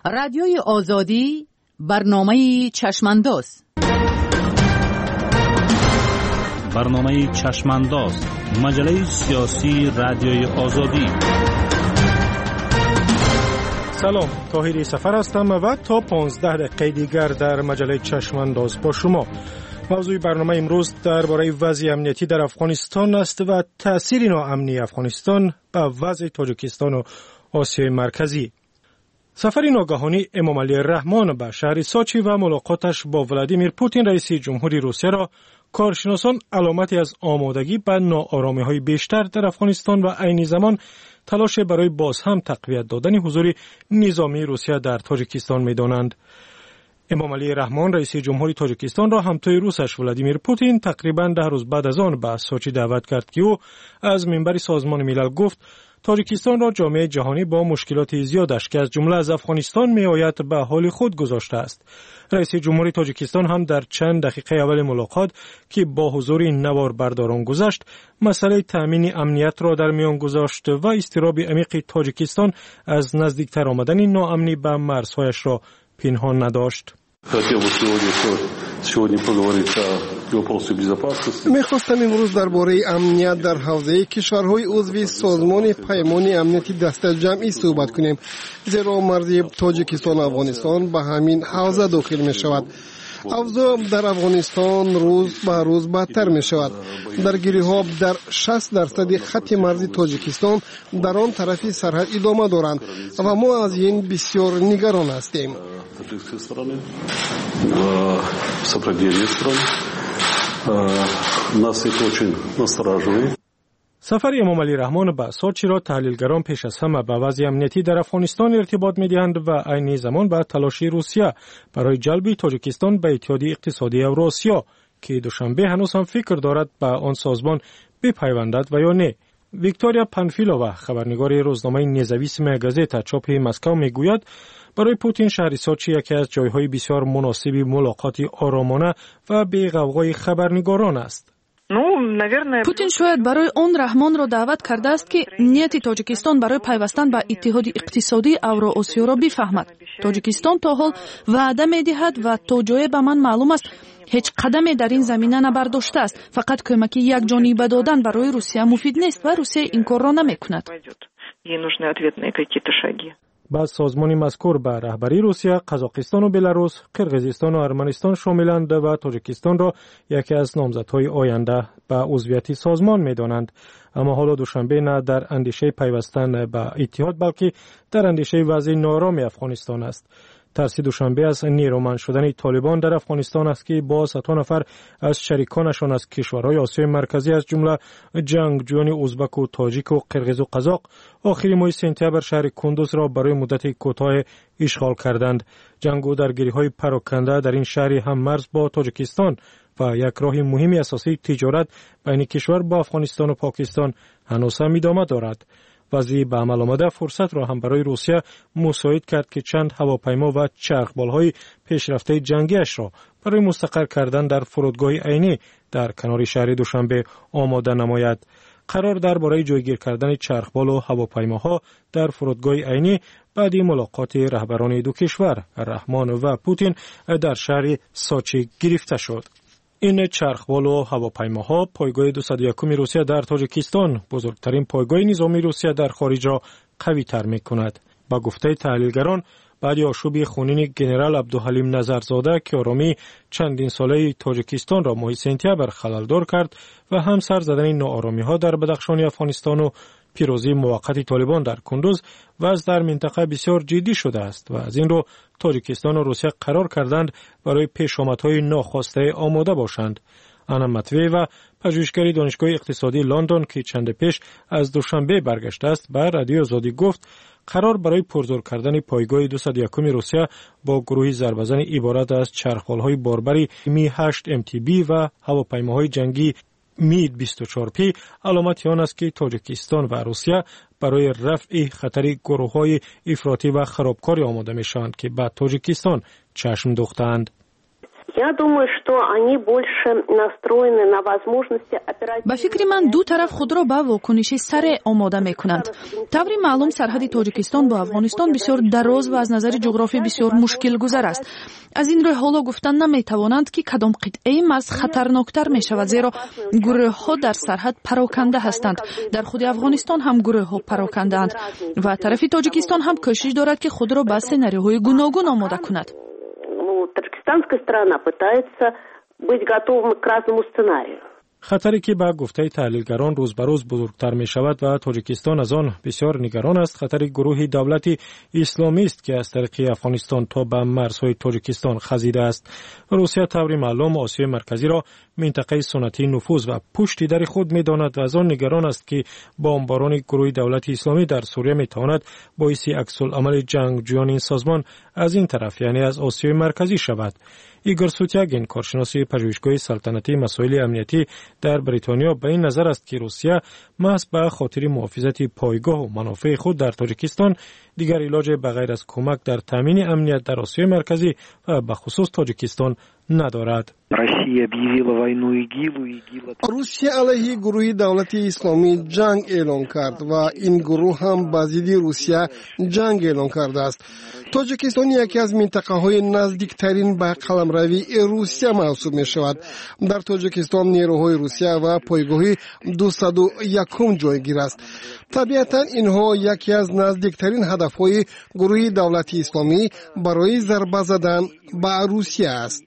رادیوی آزادی برنامه چشمانداز. برنامه چشمانداز، مجله سیاسی رادیوی آزادی. سلام، طاهری سفر هستم و تا 15 دقیقه دیگر در مجله چشمانداز با شما. موضوع برنامه امروز درباره وضع امنیتی در افغانستان است و تأثیر ناامنی افغانستان به وضع تاجیکستان و آسیای مرکزی. سفر ناگهانی امام علی رحمان به شهر سوچی و ملاقاتش با ولادیمیر پوتین رئیس جمهوری روسیه را کارشناسان علامتی از آمادگی به ناآرامی‌های بیشتر در افغانستان و عین زمان تلاش برای باز هم تقویت دادن حضور نظامی روسیه در تاجیکستان می‌دانند. امام علی رحمان رئیس جمهوری تاجیکستان را همتای روسش ولادیمیر پوتین تقریباً 10 روز بعد از آن به سوچی دعوت کرد که او از منبر سازمان ملل گفت تاجیکستان را جامعه جهانی با مشکلات زیادش که از جمله از افغانستان میآید به حال خود گذاشته است. رئیس جمهوری تاجیکستان هم در چند دقیقه اول ملاقات که با حضور نوار برداران گذشت، مسئله تامین امنیت را در میان گذاشت و اضطراب عمیق تاجیکستان از نزدیکتر آمدن ناامنی به مرزهایش را پنهان نداشت. میخواستم امروز درباره امنیت در حوزه کشورهای عضو سازمان پیمان امنیتی دست جمعی صحبت کنیم، زیرا مرزی تاجیکستان و افغانستان به همین حوزه داخل می شود. اوضاع در افغانستان روز به روز بدتر می شود. درگیری‌ها در 60% خط مرزی تاجیکستان در آن طرفی سرحد ادامه دارند و ما از این بسیار نگران هستیم. سفر امام علی رحمان به سوچی را تحلیلگران پیش از همه به وضع امنیتی در افغانستان ارتباط می‌دهند و عین زمان به تلاش روسیه برای جلب تاجیکستان به اتحادیه اقتصادی اوراسیا که دوشنبه هنوز هم فکر دارد به آن سازمان بپیوندد و یا نه. ویکتوریا پانفیلووا خبرنگار روزنامه نزاویسمه گازتا چاپ مسکو میگوید برای پوتین شهر سوچی یکی از جایهای بسیار مناسب ملاقات آرامانه و بی غوغای خبرنگاران است. پوتین شاید برای آن رحمان را دعوت کرده است که نیت تاجیکستان برای پیوستن به اتحاد اقتصادی اوراسیا را بفهمد. تاجیکستان تا حال وعده می‌دهد و تا جایی به من معلوم است هیچ قدمی در این زمینه نبرداشته است. فقط کمک یک جانبه دادن برای روسیه مفید نیست و روسیه این کار را نمی‌کند. بعد سازمان مذکور به رهبری روسیه، قزاقستان و بلاروس، قرقیزستان و ارمنستان شاملند و تاجیکستان را یکی از نامزدهای آینده به عضویت سازمان می‌دانند. اما حالا دوشنبه نه در اندیشه پیوستن به اتحاد بلکه در اندیشه وضع ناآرام افغانستان است. ترس دوشنبه از نیرومند شدن طالبان در افغانستان است که با 100 نفر از شریکانشان از کشورهای آسیای مرکزی از جمله جنگجویان ازبک و تاجیک و قرقیز و قزاق آخر ماه سپتامبر شهر کندوز را برای مدت کوتاه اشغال کردند. جنگ و درگیری‌های پراکنده در این شهر هم مرز با تاجیکستان و یک راه مهمی اساسی تجارت بین کشور با افغانستان و پاکستان هنوز هم ادامه دارد. وضعی به عمل آمده فرصت را هم برای روسیه مساعد کرد که چند هواپیما و چرخبال‌های پیشرفته جنگیش را برای مستقر کردن در فرودگاه عینی در کنار شهر دوشنبه آماده نماید. قرار درباره جایگیر کردن چرخبال و هواپیماها در فرودگاه عینی بعد ملاقات رهبران دو کشور رحمان و پوتین در شهر سوچی گرفته شد. این چرخبال و هواپیماها پایگاه 201 روسیه در تاجیکستان، بزرگترین پایگاه نظامی روسیه در خارج را قوی تر می کند. با گفته تحلیلگران بعد آشوب خونین گنرال عبدالحلیم نظرزاده که آرامی چندین ساله تاجیکستان را ماه سپتامبر خلل‌دار کرد و هم سر زدن ناآرامی‌ها در بدخشان افغانستان و پیروزی موقت طالبان در کندوز وضع در منطقه بسیار جدی شده است و از این رو تاجیکستان و روسیه قرار کردند برای پیشامدهای ناخواسته آماده باشند. آنا متوی و پژوهشگر دانشگاه اقتصادی لندن که چند پیش از دوشنبه برگشته است به رادیو آزادی گفت قرار برای پرزور کردن پایگاه 201 روسیه با گروهی ضربه‌زن عبارت از چرخبال‌های باربری می 8 MTB و هواپیماهای جنگی مید 24P علامت آن است که تاجیکستان و روسیه برای رفع خطر گروه‌های افراطی و خرابکاری آماده می‌شوند که به تاجیکستان چشم دوختند. ба фикри ман ду тараф худро ба вокуниши сареъ омода мекунанд. таври маълум сарҳади тоҷикистон бо афғонистон бисёр дароз ва аз назари ҷуғрофӣ бисёр мушкилгузар аст. аз ин рӯ ҳоло гуфтан наметавонанд ки кадом қитъаи марз хатарноктар мешавад, зеро гурӯҳҳо дар сарҳад пароканда ҳастанд. дар худи афғонистон ҳам гурӯҳҳо парокандаанд ва тарафи тоҷикистон ҳам кӯшиш дорад ки худро ба сценариҳои гуногун омода кунад. Таджикистанская сторона пытается быть готовым к разному сценарию. خطری که با گفته تحلیلگران روز به روز بزرگتر می شود و تاجیکستان از آن بسیار نگران است، خطر گروهی دولت اسلامی است که از طریق افغانستان تا به مرزهای تاجیکستان خزیده است. روسیه طوری معلوم آسیای مرکزی را منطقه سنتی نفوذ و پشت در خود می داند و از آن نگران است که بمباران گروه دولت اسلامی در سوریه می تواند باعث عکس العمل جنگجویان این سازمان از این طرف یعنی از آسیای مرکزی شود. ایگور سوتیاگین، کارشناس پژوهشگاه سلطنتی مسائل امنیتی در بریتانیا، به این نظر است که روسیه محض به خاطر محافظت پایگاه و منافع خود در تاجیکستان دیگر علاج بغیر از کمک در تامین امنیت در آسیای مرکزی و به خصوص تاجیکستان ندارد. روسیه علیه گروه دولت اسلامی جنگ اعلام کرد و این گروه هم با ضد روسیه جنگ اعلام کرده است. تاجیکستان یکی از منطقه‌های نزدیکترین به قلمروی روسیه محسوب می‌شود. در تاجیکستان نیروهای روسیه و پایگاه 201 جایگیر است. طبیعتاً اینها یکی از نزدیکترین هدف‌های گروه دولت اسلامی برای ضربه زدن به روسیه است.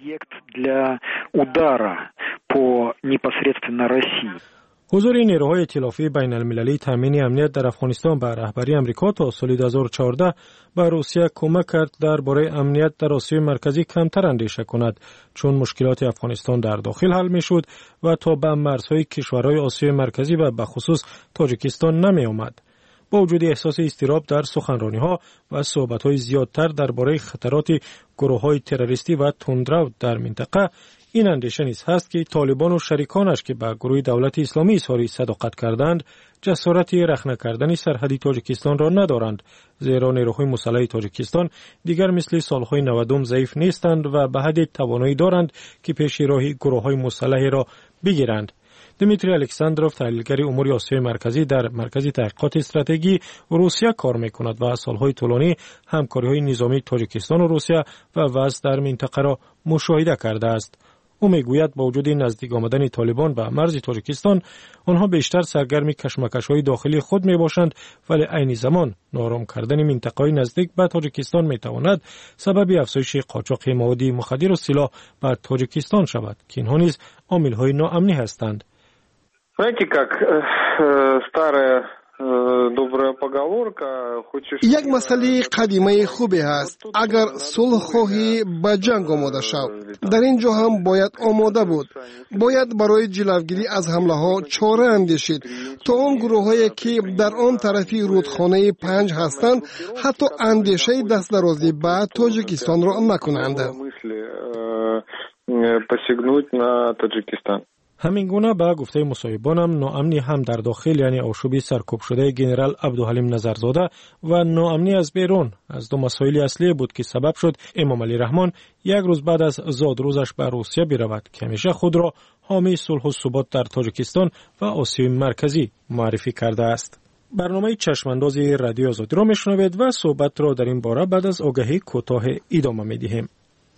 حضور نیروهای ائتلافی بین المللی تامین امنیت در افغانستان به رهبری امریکا تا سال 2014 به روسیه کمک کرد درباره امنیت در آسیای مرکزی کمتر اندیشه کند، چون مشکلات افغانستان در داخل حل میشد و تا به مرزهای کشورهای آسیای مرکزی و به خصوص تاجیکستان نمی آمد. با وجود احساس اضطراب در سخنرانی‌ها و صحبت‌های زیادتر درباره خطرات گروه‌های تروریستی و تندرو در منطقه، این اندیشه نیز هست که طالبان و شریکانش که به گروه دولت اسلامی اظهار صداقت کردند، جسارت رخنه کردن سرحدی تاجیکستان را ندارند، زیرا نیروهای مسلح تاجیکستان دیگر مثل سالهای 90 ضعیف نیستند و به حد توانایی دارند که پیش راه گروه‌های مسلح را بگیرند. دمیتری الکساندروف، تحلیلگر امور آسیای مرکزی در مرکز تحقیقات استراتژی روسیه کار می‌کند و سالهای طولانی همکاری‌های نظامی تاجیکستان و روسیه و وضع در منطقه را مشاهده کرده است. او میگوید با وجود نزدیک آمدن طالبان به مرز تاجیکستان، آنها بیشتر سرگرم کشمکش‌های داخلی خود میباشند، ولی عین زمان نارام کردن منطقه‌های نزدیک به تاجیکستان میتواند سبب افزایش قاچاق مواد مخدر و سلاح به تاجیکستان شود که اینها نیز عامل‌های ناامنی هستند. یک مسئله قدیمی خوبی است. اگر صلح خواهی به جنگ آماده شو. در اینجا هم باید آماده بود. باید برای جلوگیری از حمله ها چاره اندیشید تا آن گروهایی که در آن طرفی رودخانه 5 هستند حتی اندیشه دست درازی به تاجیکستان را نکنند. همین گونه به گفته مصاحبانم ناامنی هم در داخل یعنی آشوبی سرکوب شده جنرال عبدالحلیم نظرزاده و ناامنی از بیرون از دو مسائل اصلی بود که سبب شد امام علی رحمان یک روز بعد از زادروزش به روسیه برود که همیشه خود را حامی صلح و ثبات در تاجیکستان و آسیای مرکزی معرفی کرده است. برنامه چشمانداز رادیو آزادی را میشنوید و صحبت را در این باره بعد از آگهی کوتاه ادامه میدهیم.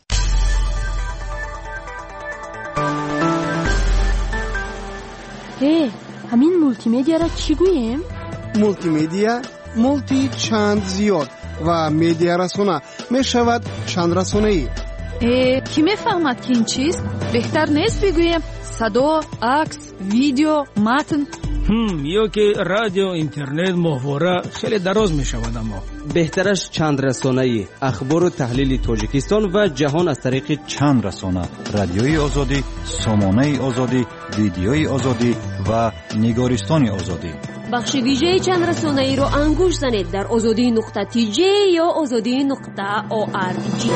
همین مولتی مدیا را چی گوییم؟ مولتی مدیا مولتی چند زیاد و مدیا رسانه می شود چند رسانه ای. کی می فهمد که این چیست؟ بهتر نیست بگوییم صدا، عکس، ویدیو، متن؟ یا که رادیو، اینترنت، محوره خیلی دراز می شود، اما بهترش چند رسانه‌ای اخبار و تحلیل تاجیکستان و جهان از طریق چند رسانه: رادیوی آزادی، سامانه آزادی، ویدیوی آزادی و نگارستان آزادی. بخش ویژه چند رسانه‌ای رو انگوش زنید در azadi.tj یا azadi.org.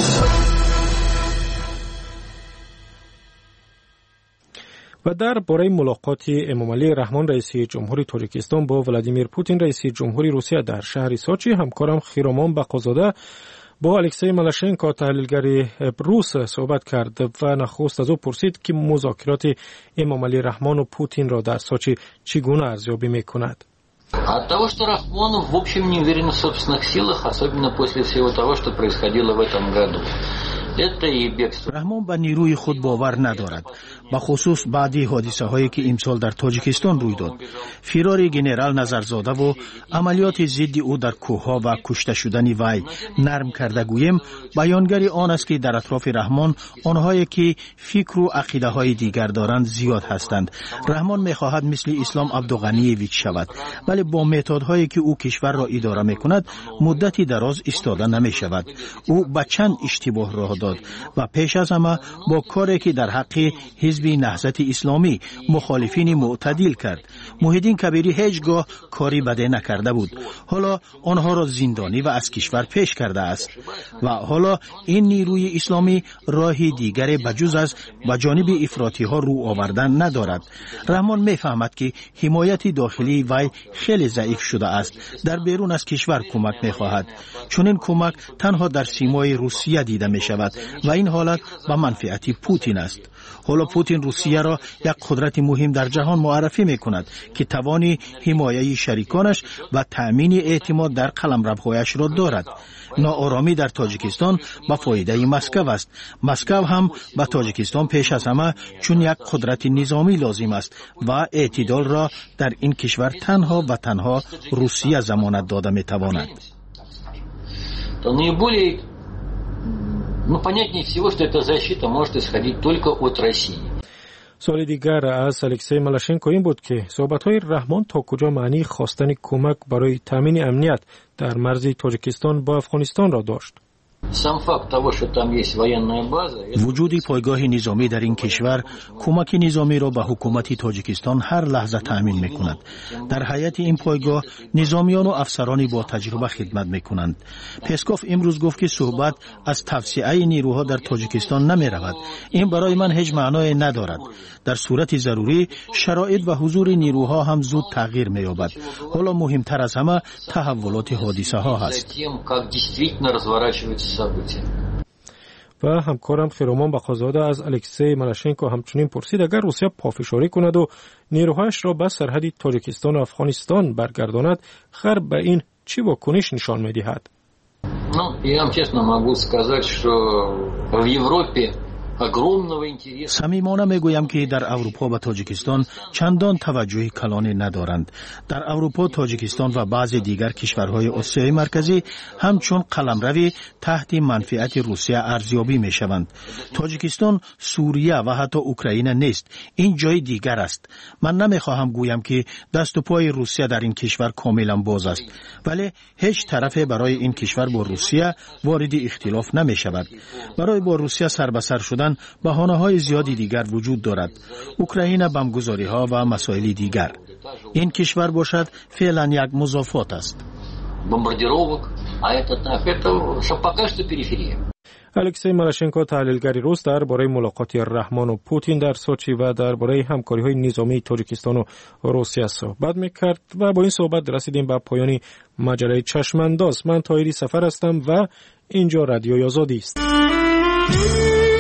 و در باره ملاقات امام علی رحمان رئیس جمهوری تاجیکستان با ولادیمیر پوتین رئیس جمهوری روسیه در شهر سوچی، همکارم خیرامان بقازاده با الکسی ملاشنکو تحلیلگر روس صحبت کرد و نخست از او پرسید که مذاکرات امامعلی رحمان و پوتین را در سوچی چگونه ارزیابی میکند. От того, что Рахмон в общем не уверен в собственных силах, особенно после всего того, что происходило в этом году. رحمان به نیروی خود باور ندارد، به خصوص بعدی حادثه هایی که امسال در تاجیکستان روی داد. فرار گنرال نظرزاده و عملیات ضد او در کوهها و کشته شدن وی نرم کرده گویم بیانگر آن است که در اطراف رحمان آنهایی که فکر و عقیده های دیگر دارند زیاد هستند. رحمان میخواهد مثل اسلام عبدالغنیویچ شود، ولی با متدهایی که او کشور را اداره میکند مدتی دراز ایستاده نمی شود. او به چند اشتباه راه داد و پیش از همه با کاری که در حق حزب نهضت اسلامی مخالفین معتدل کرد. محیدین کبیری هیچگاه کاری بده نکرده بود، حالا آنها را زندانی و از کشور پیش کرده است و حالا این نیروی اسلامی راهی دیگر بجز از به جانب افراطی ها رو آوردن ندارد. رحمان میفهمد که حمایت داخلی وی خیلی ضعیف شده است. در بیرون از کشور کمک میخواهد، چون این کمک تنها در سیمای روسیه دیده می شود و این حالت به منفعت پوتین است. حالا پوتین روسیه را یک قدرت مهم در جهان معرفی می کند که توان حمایت شریکانش و تأمین اعتماد در قلمروهایش را دارد. ناآرامی در تاجیکستان به فایده مسکو است. مسکو هم به تاجیکستان پیش از همه چون یک قدرت نظامی لازم است و اعتدال را در این کشور تنها و تنها روسیه ضمانت داده می تواند. Понятнее всего, что эта защита может исходить только от России. سوال دیگر از الکسی ملاشنکو این بود که صحبت‌های رحمان تا کجا معنی خواستن کمک برای تامین امنیت در مرز تاجیکستان با افغانستان را داشت. وجود پایگاه نظامی در این کشور کمک نظامی را به حکومت تاجیکستان هر لحظه تأمین می‌کند. در حیات این پایگاه نظامیان و افسرانی با تجربه خدمت می‌کنند. پسکوف امروز گفت که صحبت از توسعه نیروها در تاجیکستان نمی‌رود. این برای من هیچ معنای ندارد. در صورت ضروری شرایط و حضور نیروها هم زود تغییر می‌یابد. حالا مهمتر از همه تحولات حادثه‌ها هست. و همکارم خیرومان بخازاده از الکسی ملاشنکو همچنین پرسید اگر روسیه پافشاری کند و نیروهایش را به سرحد تاجیکستان و افغانستان برگرداند غرب به این چی واکنش نشان می‌دهد؟ Я вам честно могу сказать, что в Европе صمیمانه میگویم که در اروپا و تاجیکستان چندان توجه کلانی ندارند. در اروپا، تاجیکستان و بعضی دیگر کشورهای آسیای مرکزی همچون قلمروی تحت منفعت روسیه ارزیابی می شوند. تاجیکستان سوریه و حتی اوکراین نیست، این جای دیگر است. من نمیخواهم گویم که دست و پای روسیه در این کشور کاملا باز است، ولی هیچ طرفی برای این کشور با روسیه وارد اختلاف نمی شود. برای با روسیه سر به سر شدن بهانه‌های زیادی دیگر وجود دارد. اوکراین، بمبگذاری‌ها و مسائل دیگر. این کشور باشد فعلا یک مضافات است. الکسی ملاشنکو تحلیلگر روس درباره ملاقات رحمان و پوتین در سوچی و درباره همکاری‌های نظامی تاجیکستان و روسیه صحبت می‌کرد و با این صحبت رسیدیم به پایان مجله چشمانداز. من طاهری سفر هستم و اینجا رادیوی آزادی است.